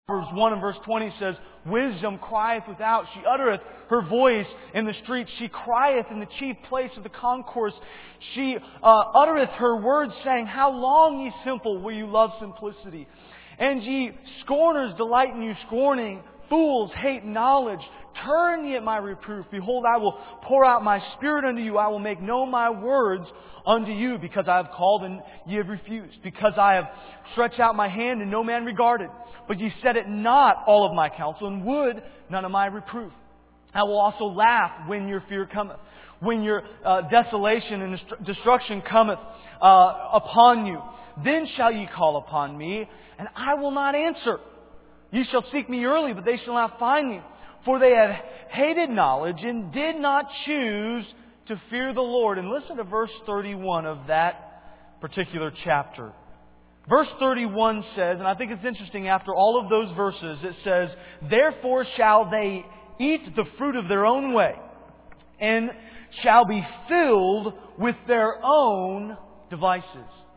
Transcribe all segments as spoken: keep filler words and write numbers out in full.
Verse one and verse twenty says, Wisdom crieth without, she uttereth her voice in the streets, she crieth in the chief place of the concourse, she uh, uttereth her words, saying, How long, ye simple, will you love simplicity? And ye scorners delight in you scorning, fools hate knowledge. Turn ye at my reproof. Behold, I will pour out my Spirit unto you. I will make known my words unto you, because I have called and ye have refused. Because I have stretched out my hand and no man regarded. But ye set it not all of my counsel, and would none of my reproof. I will also laugh when your fear cometh, when your uh, desolation and destruction cometh uh, upon you. Then shall ye call upon me, and I will not answer. Ye shall seek me early, but they shall not find me. For they have hated knowledge and did not choose to fear the Lord. And listen to verse thirty-one of that particular chapter. Verse thirty-one says, and I think it's interesting, after all of those verses, it says, Therefore shall they eat the fruit of their own way, and shall be filled with their own devices.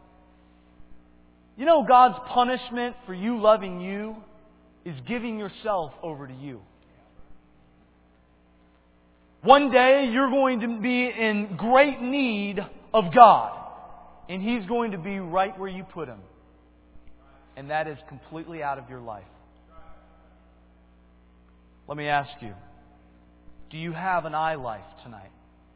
You know, God's punishment for you loving you is giving yourself over to you. One day you're going to be in great need of God, and He's going to be right where you put Him. And that is completely out of your life. Let me ask you, do you have an I life tonight?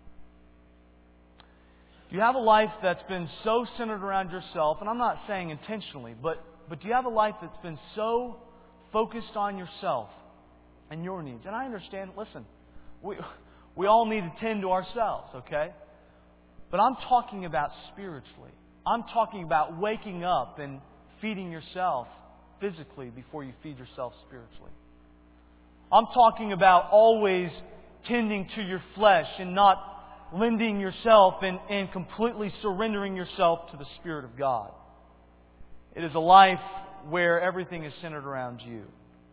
Do you have a life that's been so centered around yourself, and I'm not saying intentionally, but, but do you have a life that's been so focused on yourself and your needs? And I understand, listen, we... We all need to tend to ourselves, okay? But I'm talking about spiritually. I'm talking about waking up and feeding yourself physically before you feed yourself spiritually. I'm talking about always tending to your flesh and not lending yourself and, and completely surrendering yourself to the Spirit of God. It is a life where everything is centered around you.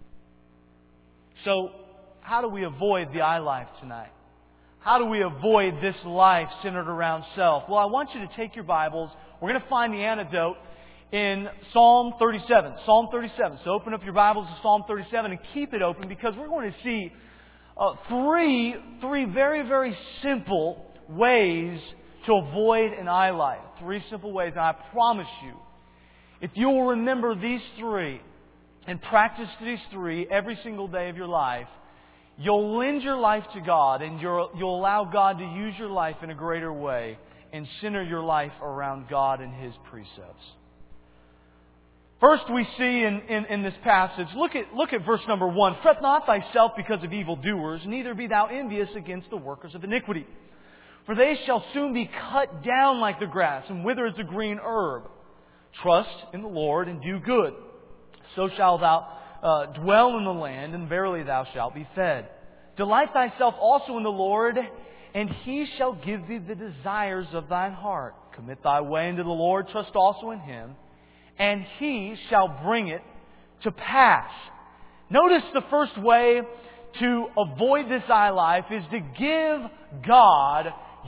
So, how do we avoid the I life tonight? How do we avoid this life centered around self? Well, I want you to take your Bibles. We're going to find the antidote in Psalm thirty-seven. Psalm thirty-seven. So open up your Bibles to Psalm thirty-seven and keep it open, because we're going to see uh, three, three very, very simple ways to avoid an I life. Three simple ways. And I promise you, if you will remember these three and practice these three every single day of your life, you'll lend your life to God, and you'll, you'll allow God to use your life in a greater way and center your life around God and His precepts. First, we see in, in, in this passage, look at, look at verse number one. Fret not thyself because of evildoers, neither be thou envious against the workers of iniquity. For they shall soon be cut down like the grass, and wither as the green herb. Trust in the Lord and do good. So shalt thou Uh, dwell in the land, and verily thou shalt be fed. Delight thyself also in the Lord, and He shall give thee the desires of thine heart. Commit thy way unto the Lord, trust also in Him, and He shall bring it to pass. Notice the first way to avoid this I life is to give God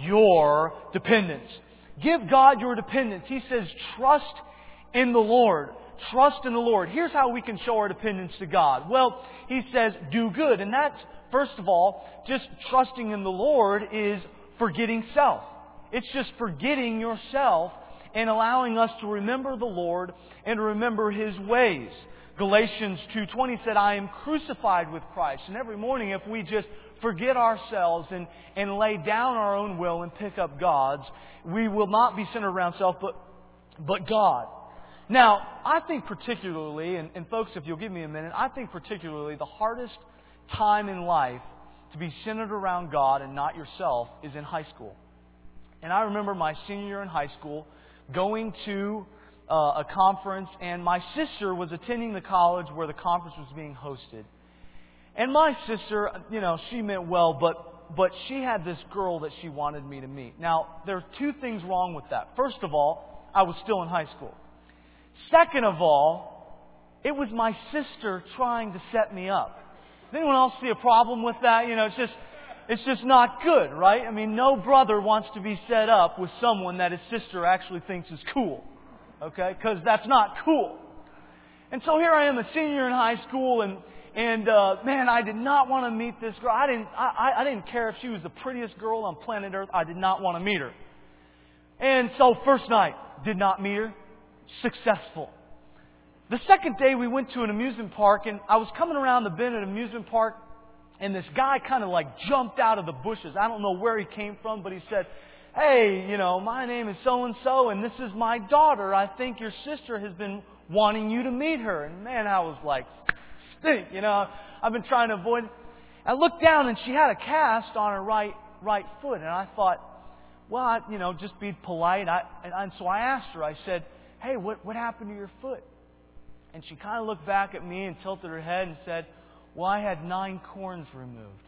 your dependence. Give God your dependence. He says, trust in the Lord. Trust in the Lord. Here's how we can show our dependence to God. Well, He says, do good. And that's, first of all, just trusting in the Lord is forgetting self. It's just forgetting yourself and allowing us to remember the Lord and to remember His ways. Galatians two twenty said, I am crucified with Christ. And every morning, if we just forget ourselves and, and lay down our own will and pick up God's, we will not be centered around self, but, but God. Now, I think particularly, and, and folks, if you'll give me a minute, I think particularly the hardest time in life to be centered around God and not yourself is in high school. And I remember my senior year in high school going to uh, a conference, and my sister was attending the college where the conference was being hosted. And my sister, you know, she meant well, but, but she had this girl that she wanted me to meet. Now, there are two things wrong with that. First of all, I was still in high school. Second of all, it was my sister trying to set me up. Does anyone else see a problem with that? You know, it's just, it's just not good, right? I mean, no brother wants to be set up with someone that his sister actually thinks is cool. Okay? Because that's not cool. And so here I am, a senior in high school, and and uh, man, I did not want to meet this girl. I didn't I, I didn't care if she was the prettiest girl on planet Earth. I did not want to meet her. And so first night, did not meet her. Successful. The second day we went to an amusement park, and I was coming around the bend at an amusement park, and this guy kind of like jumped out of the bushes. I don't know where he came from, but he said, "Hey, you know, my name is so-and-so, and this is my daughter. I think your sister has been wanting you to meet her." And man, I was like, stink, you know. I've been trying to avoid. I looked down, and she had a cast on her right right foot, and I thought, well, I, you know, just be polite. I, and, and so I asked her. I said, "Hey, what what happened to your foot?" And she kind of looked back at me and tilted her head and said, "Well, I had nine corns removed."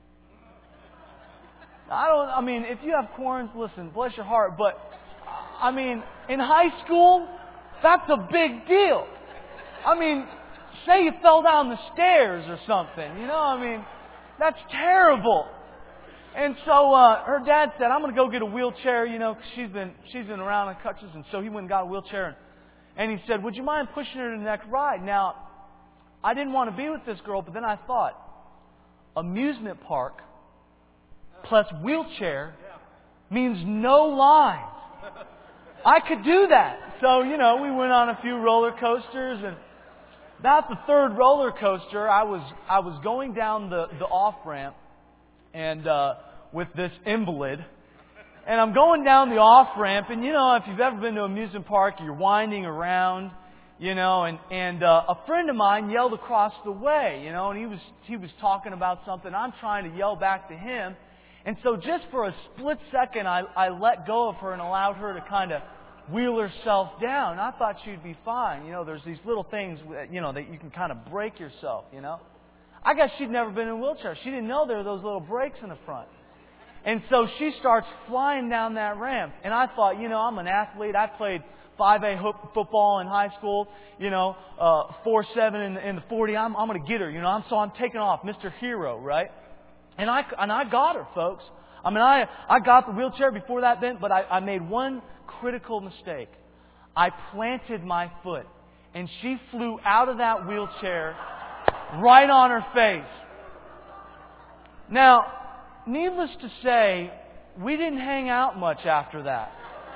I don't. I mean, if you have corns, listen, bless your heart. But I mean, in high school, that's a big deal. I mean, say you fell down the stairs or something. You know, I mean, that's terrible. And so uh, her dad said, "I'm going to go get a wheelchair." You know, 'cause she's been she's been around on crutches, and so he went and got a wheelchair. And, and he said, "Would you mind pushing her to the next ride?" Now, I didn't want to be with this girl, but then I thought, amusement park plus wheelchair means no lines. I could do that. So, you know, we went on a few roller coasters, and about the third roller coaster, I was I was going down the, the off-ramp and uh, with this invalid. And I'm going down the off-ramp, and, you know, if you've ever been to an amusement park, you're winding around, you know, and, and uh, a friend of mine yelled across the way, you know, and he was he was talking about something. I'm trying to yell back to him. And so just for a split second, I, I let go of her and allowed her to kind of wheel herself down. I thought she'd be fine. You know, there's these little things, you know, that you can kind of break yourself, you know. I guess she'd never been in a wheelchair. She didn't know there were those little brakes in the front. And so she starts flying down that ramp. And I thought, you know, I'm an athlete. I played five A football in high school, you know, uh, four seven in, in the forty. I'm, I'm going to get her, you know. I'm, so I'm taking off, Mister Hero, right? And I, and I got her, folks. I mean, I, I got the wheelchair before that bent, but I, I made one critical mistake. I planted my foot, and she flew out of that wheelchair right on her face. Now, needless to say, we didn't hang out much after that.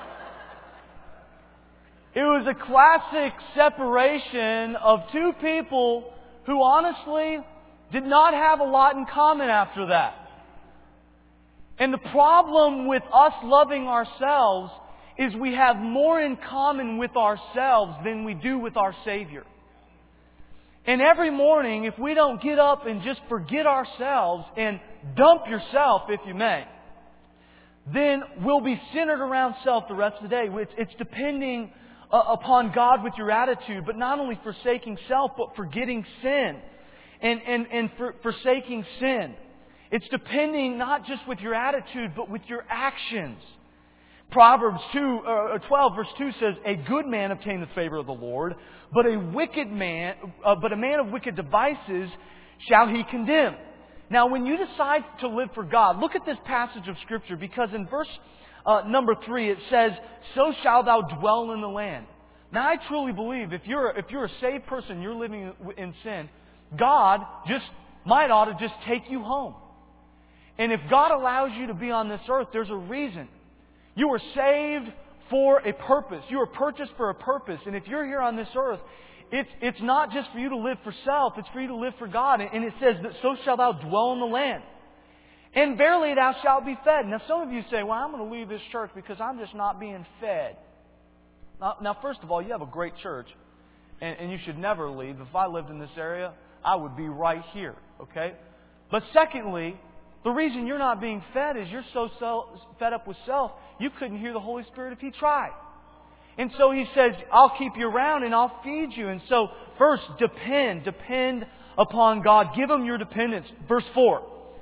It was a classic separation of two people who honestly did not have a lot in common after that. And the problem with us loving ourselves is we have more in common with ourselves than we do with our Savior. And every morning, if we don't get up and just forget ourselves and dump yourself, if you may, then we'll be centered around self the rest of the day. It's, it's depending uh, upon God with your attitude, but not only forsaking self, but forgetting sin and, and, and for, forsaking sin. It's depending not just with your attitude, but with your actions. Proverbs two, uh, twelve verse two says, "A good man obtained the favor of the Lord, but a wicked man, uh, but a man of wicked devices shall he condemn." Now, when you decide to live for God, look at this passage of Scripture, because in verse uh, number three it says, "So shall thou dwell in the land." Now, I truly believe if you're if you're a saved person, you're living in sin, God just might ought to just take you home. And if God allows you to be on this earth, there's a reason. You were saved for a purpose. You were purchased for a purpose. And if you're here on this earth, it's, it's not just for you to live for self. It's for you to live for God. And it says that so shall thou dwell in the land. And verily thou shalt be fed. Now some of you say, well, I'm going to leave this church because I'm just not being fed. Now, now first of all, you have a great church. And, and you should never leave. If I lived in this area, I would be right here. Okay? But secondly, the reason you're not being fed is you're so self, fed up with self, you couldn't hear the Holy Spirit if He tried. And so He says, I'll keep you around and I'll feed you. And so first, depend. Depend upon God. Give Him your dependence. Verse four.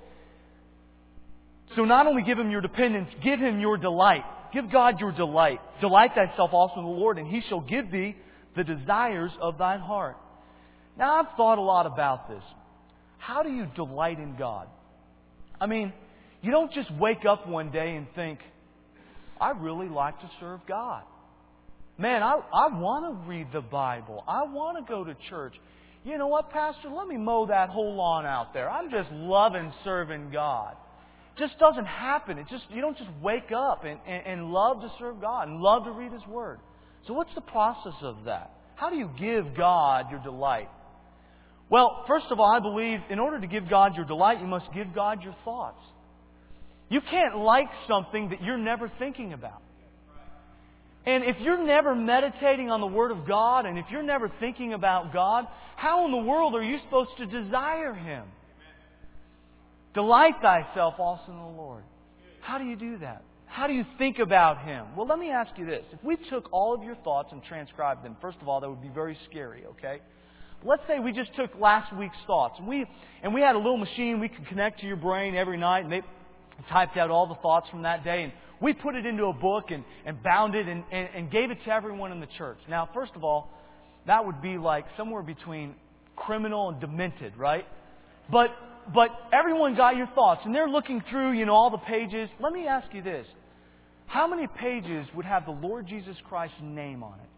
So not only give Him your dependence, give Him your delight. Give God your delight. Delight thyself also in the Lord, and He shall give thee the desires of thine heart. Now, I've thought a lot about this. How do you delight in God? I mean, you don't just wake up one day and think, I really like to serve God. Man, I, I want to read the Bible. I want to go to church. You know what, Pastor? Let me mow that whole lawn out there. I'm just loving serving God. It just doesn't happen. It just you don't just wake up and, and, and love to serve God and love to read His Word. So what's the process of that? How do you give God your delight? Well, first of all, I believe in order to give God your delight, you must give God your thoughts. You can't like something that you're never thinking about. And if you're never meditating on the Word of God, and if you're never thinking about God, how in the world are you supposed to desire Him? Delight thyself also in the Lord. How do you do that? How do you think about Him? Well, let me ask you this. If we took all of your thoughts and transcribed them, first of all, that would be very scary, okay? Let's say we just took last week's thoughts, and we and we had a little machine we could connect to your brain every night, and they typed out all the thoughts from that day, and we put it into a book and, and bound it and, and, and gave it to everyone in the church. Now, first of all, that would be like somewhere between criminal and demented, right? But but everyone got your thoughts, and they're looking through, you know, all the pages. Let me ask you this. How many pages would have the Lord Jesus Christ's name on it?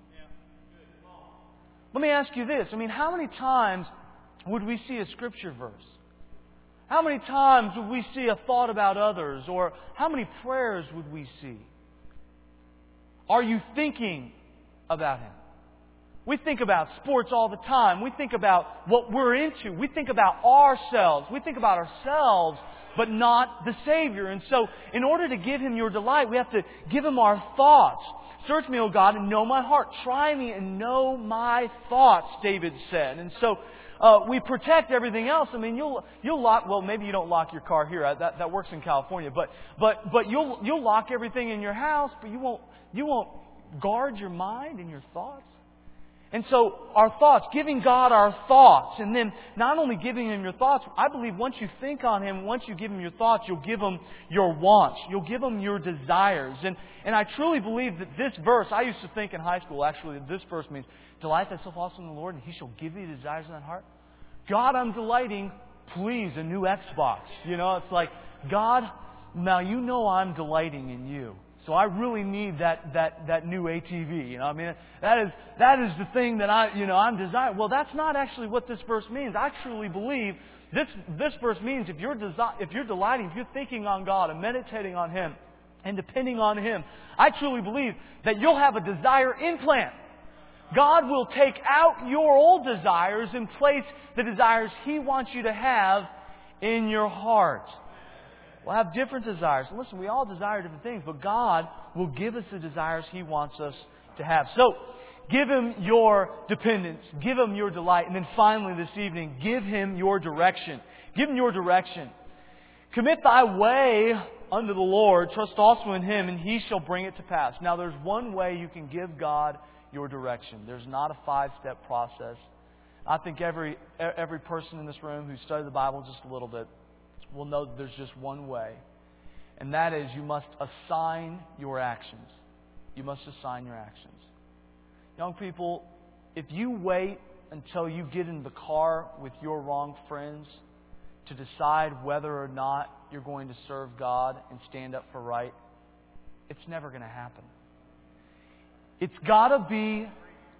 Let me ask you this. I mean, how many times would we see a Scripture verse? How many times would we see a thought about others? Or how many prayers would we see? Are you thinking about Him? We think about sports all the time. We think about what we're into. We think about ourselves. We think about ourselves, but not the Savior. And so, in order to give Him your delight, we have to give Him our thoughts. Search me, O God, and know my heart. Try me and know my thoughts, David said. And so, uh, we protect everything else. I mean, you'll you'll lock. Well, maybe you don't lock your car here. That that works in California. But but but you'll you'll lock everything in your house, but you won't you won't guard your mind and your thoughts. And so our thoughts, giving God our thoughts, and then not only giving Him your thoughts, I believe once you think on Him, once you give Him your thoughts, you'll give Him your wants. You'll give Him your desires. And and I truly believe that this verse, I used to think in high school actually, that this verse means, delight thyself also in the Lord, and He shall give thee the desires of thine heart. God, I'm delighting, please, a new Xbox. You know, it's like, God, now you know I'm delighting in you. So I really need that, that, that new A T V. You know, I mean, that is, that is the thing that I, you know, I'm desiring. Well, that's not actually what this verse means. I truly believe this, this verse means if you're, desi- if you're delighting, if you're thinking on God and meditating on Him and depending on Him, I truly believe that you'll have a desire implant. God will take out your old desires and place the desires He wants you to have in your heart. We'll have different desires. Listen, we all desire different things, but God will give us the desires He wants us to have. So, give Him your dependence. Give Him your delight. And then finally this evening, give Him your direction. Give Him your direction. Commit thy way unto the Lord. Trust also in Him, and He shall bring it to pass. Now, there's one way you can give God your direction. There's not a five-step process. I think every every person in this room who studied the Bible just a little bit will know that there's just one way. And that is you must assign your actions. You must assign your actions. Young people, if you wait until you get in the car with your wrong friends to decide whether or not you're going to serve God and stand up for right, it's never going to happen. It's got to be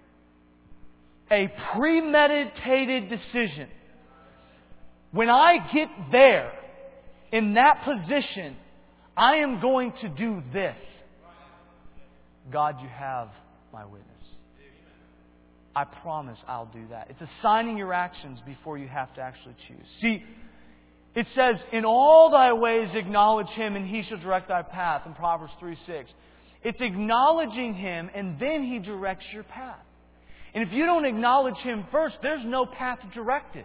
a premeditated decision. When I get there, in that position, I am going to do this. God, you have my witness. I promise I'll do that. It's assigning your actions before you have to actually choose. See, it says, in all thy ways acknowledge Him, and He shall direct thy path, in Proverbs three six. It's acknowledging Him, and then He directs your path. And if you don't acknowledge Him first, there's no path directed.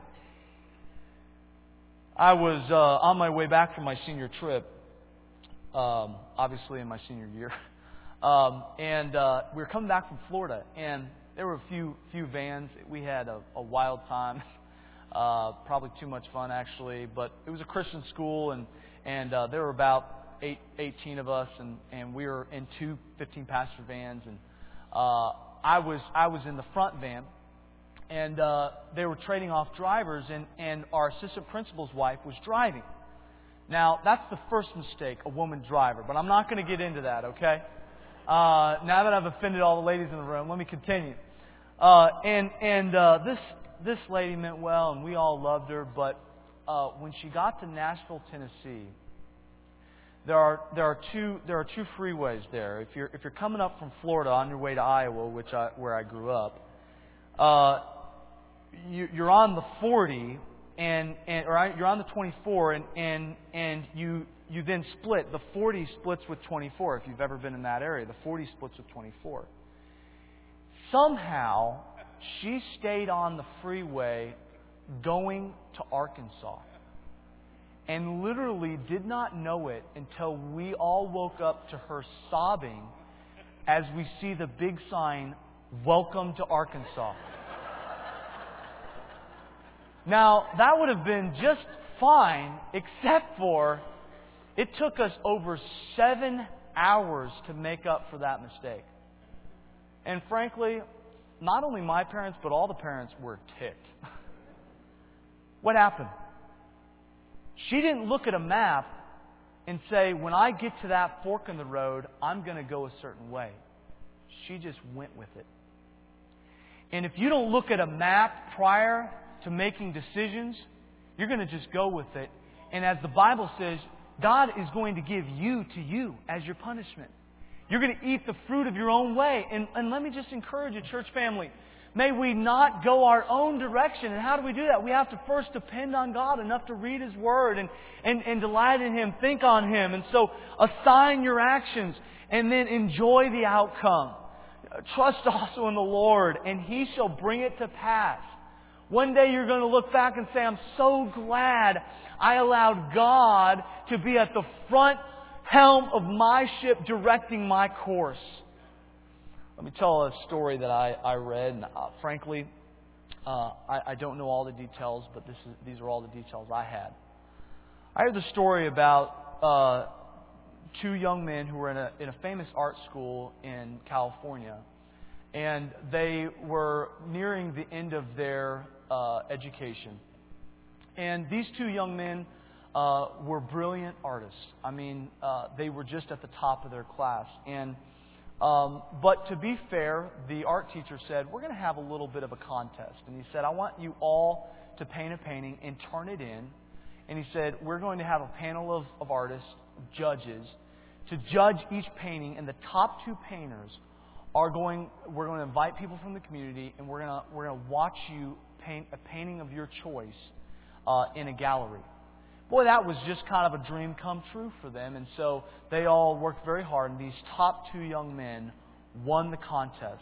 I was uh, on my way back from my senior trip, um, obviously in my senior year, um, and uh, we were coming back from Florida, and there were a few few vans. We had a, a wild time, uh, probably too much fun actually, but it was a Christian school, and and uh, there were about eight, eighteen of us, and, and we were in two fifteen-passenger vans, and uh, I was I was in the front van. And uh, they were trading off drivers, and, and our assistant principal's wife was driving. Now, that's the first mistake, a woman driver. But I'm not going to get into that, okay? Uh, now that I've offended all the ladies in the room, let me continue. Uh, and and uh, this this lady meant well, and we all loved her. But uh, when she got to Nashville, Tennessee, there are there are two there are two freeways there. If you're if you're coming up from Florida on your way to Iowa, which I, where I grew up, uh, you, you're on the forty, and and or you're on the twenty-four, and and and you. You then split. The forty splits with twenty-four. If you've ever been in that area, the forty splits with twenty-four. Somehow, she stayed on the freeway going to Arkansas. And literally did not know it until we all woke up to her sobbing as we see the big sign, "Welcome to Arkansas." Now, that would have been just fine, except for it took us over seven hours to make up for that mistake. And frankly, not only my parents, but all the parents were ticked. What happened? She didn't look at a map and say, when I get to that fork in the road, I'm going to go a certain way. She just went with it. And if you don't look at a map prior to making decisions, you're going to just go with it. And as the Bible says, God is going to give you to you as your punishment. You're going to eat the fruit of your own way. And, and let me just encourage you, church family, may we not go our own direction. And how do we do that? We have to first depend on God enough to read His Word and, and, and delight in Him, think on Him. And so assign your actions and then enjoy the outcome. Trust also in the Lord, and He shall bring it to pass. One day you're going to look back and say, I'm so glad I allowed God to be at the front helm of my ship directing my course. Let me tell a story that I, I read. And, uh, frankly, uh, I, I don't know all the details, but this is, these are all the details I had. I heard the story about uh, two young men who were in a, in a famous art school in California. And they were nearing the end of their uh, education. And these two young men uh, were brilliant artists. I mean, uh, they were just at the top of their class. And um, but to be fair, the art teacher said, we're going to have a little bit of a contest. And he said, I want you all to paint a painting and turn it in. And he said, we're going to have a panel of, of artists, judges, to judge each painting. And the top two painters are going, we're going to invite people from the community, and we're going to, we're going to watch you paint a painting of your choice uh, in a gallery. Boy, that was just kind of a dream come true for them. And so they all worked very hard, and these top two young men won the contest.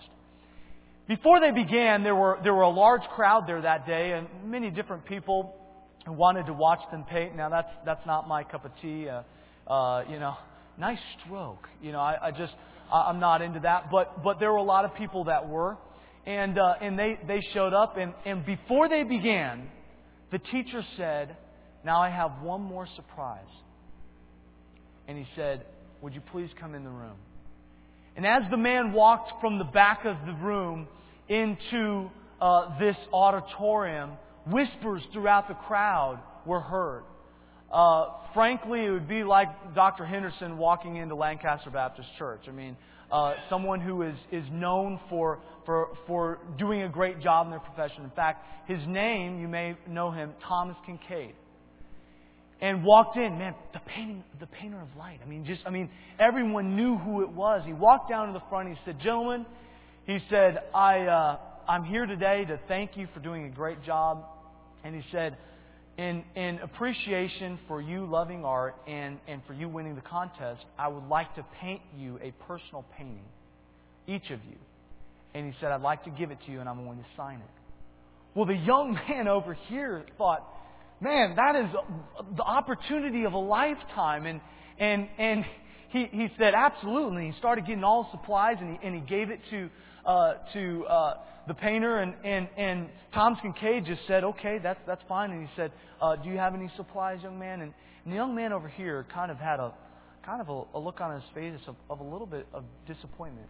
Before they began, there were there were a large crowd there that day, and many different people who wanted to watch them paint. Now, that's that's not my cup of tea. Uh, uh, you know, nice stroke. You know, I, I just I'm not into that. But but there were a lot of people that were, and uh, and they they showed up, and and before they began, the teacher said, now I have one more surprise. And he said, would you please come in the room? And as the man walked from the back of the room into uh, this auditorium, whispers throughout the crowd were heard. Uh, frankly, it would be like Doctor Henderson walking into Lancaster Baptist Church. I mean, uh, someone who is, is known for, for, for doing a great job in their profession. In fact, his name, you may know him, Thomas Kincaid. And walked in, man, the painting, the painter of light. I mean, just, I mean, everyone knew who it was. He walked down to the front. He said, gentlemen, he said, I, uh, I'm here today to thank you for doing a great job. And he said, in, in appreciation for you loving art and, and for you winning the contest, I would like to paint you a personal painting, each of you. And he said, I'd like to give it to you, and I'm going to sign it. Well, the young man over here thought, man, that is the opportunity of a lifetime. And and and he, he said, absolutely. He started getting all the supplies, and he, and he gave it to uh, to uh, the painter. And, and, and Thomas Kincaid just said, okay, that's that's fine. And he said, uh, do you have any supplies, young man? And, and the young man over here kind of had a kind of a, a look on his face of, of a little bit of disappointment.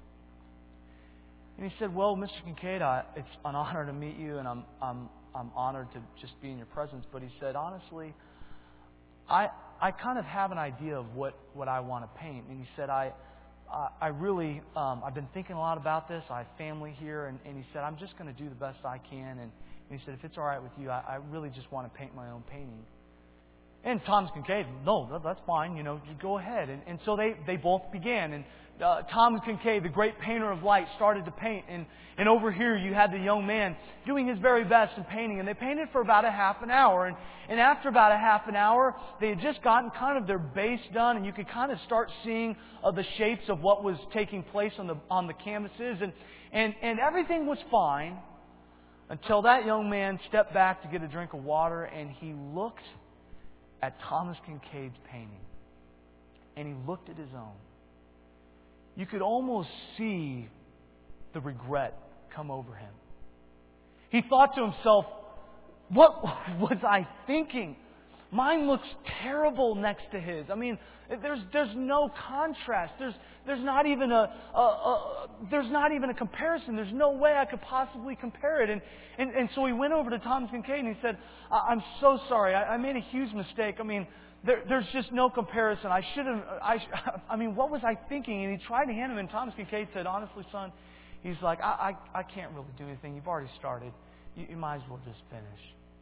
And he said, well, Mister Kincaid, I, it's an honor to meet you, and I'm I'm I'm honored to just be in your presence. But he said, honestly, I I kind of have an idea of what, what I want to paint. And he said, I I, I really, um, I've been thinking a lot about this. I have family here. And, and he said, I'm just going to do the best I can. And, and he said, if it's all right with you, I, I really just want to paint my own painting. And Thomas Kinkade, no, that's fine, you know, you go ahead. And, and so they, they both began. And uh, Thomas Kinkade, the great painter of light, started to paint. And, and over here you had the young man doing his very best in painting. And they painted for about a half an hour. And, and after about a half an hour, they had just gotten kind of their base done. And you could kind of start seeing uh, the shapes of what was taking place on the, on the canvases. And, and, and everything was fine until that young man stepped back to get a drink of water. And he looked at Thomas Kinkade's painting. And he looked at his own. You could almost see the regret come over him. He thought to himself, what was I thinking? Mine looks terrible next to his. I mean, there's there's no contrast. There's there's not even a, a, a there's not even a comparison. There's no way I could possibly compare it. And and, and so he went over to Thomas Kinkade and he said, "I'm so sorry. I, I made a huge mistake. I mean, there, there's just no comparison. I should have. I I mean, what was I thinking?" And he tried to hand him. And Thomas Kinkade said, "Honestly, son," he's like, "I I, I can't really do anything. You've already started. You, you might as well just finish."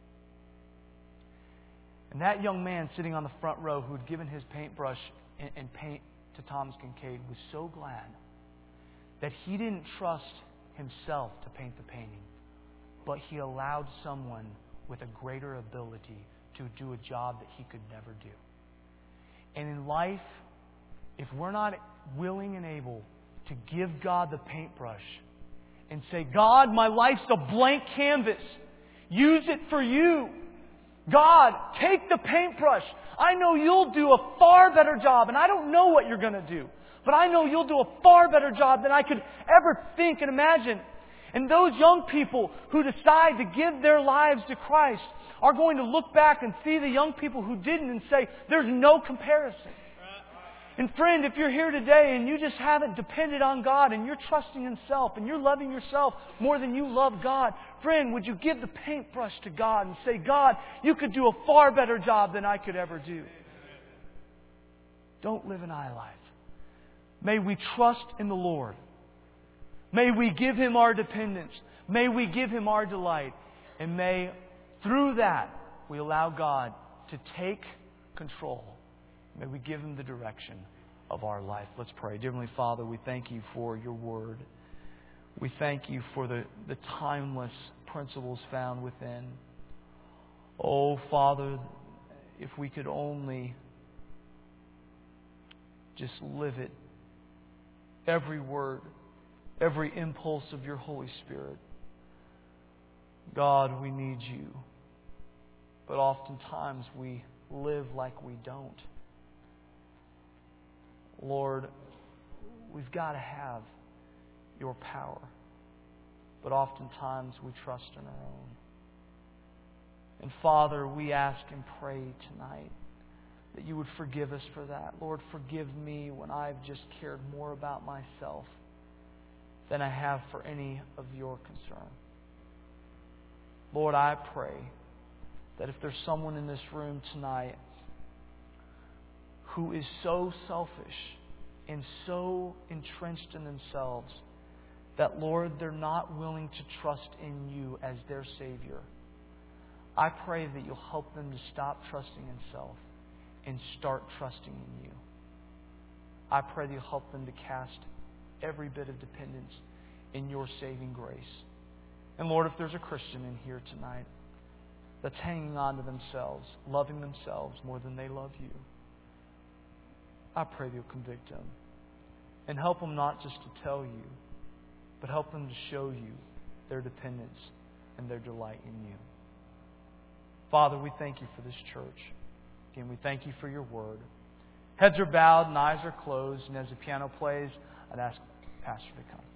And that young man sitting on the front row who had given his paintbrush and, and paint to Thomas Kinkade was so glad that he didn't trust himself to paint the painting, but he allowed someone with a greater ability to do a job that he could never do. And in life, if we're not willing and able to give God the paintbrush and say, "God, my life's a blank canvas. Use it for you. God, take the paintbrush. I know you'll do a far better job, and I don't know what you're going to do, but I know you'll do a far better job than I could ever think and imagine." And those young people who decide to give their lives to Christ are going to look back and see the young people who didn't and say, there's no comparison. And friend, if you're here today and you just haven't depended on God and you're trusting in self and you're loving yourself more than you love God, friend, would you give the paintbrush to God and say, "God, you could do a far better job than I could ever do." Don't live an I life. May we trust in the Lord. May we give Him our dependence. May we give Him our delight. And may, through that, we allow God to take control. May we give Him the direction of our life. Let's pray. Dear Heavenly Father, we thank You for Your Word. We thank You for the, the timeless principles found within. Oh, Father, if we could only just live it, every word, every impulse of Your Holy Spirit. God, we need You. But oftentimes we live like we don't. Lord, we've got to have Your power. But oftentimes we trust in our own. And Father, we ask and pray tonight that You would forgive us for that. Lord, forgive me when I've just cared more about myself than I have for any of Your concern. Lord, I pray that if there's someone in this room tonight who is so selfish and so entrenched in themselves that, Lord, they're not willing to trust in You as their Savior, I pray that You'll help them to stop trusting in self and start trusting in You. I pray that You'll help them to cast every bit of dependence in Your saving grace. And Lord, if there's a Christian in here tonight that's hanging on to themselves, loving themselves more than they love You, I pray that You'll convict them and help them not just to tell You, but help them to show You their dependence and their delight in You. Father, we thank You for this church. Again, we thank You for Your Word. Heads are bowed and eyes are closed, and as the piano plays, I'd ask Pastor to come.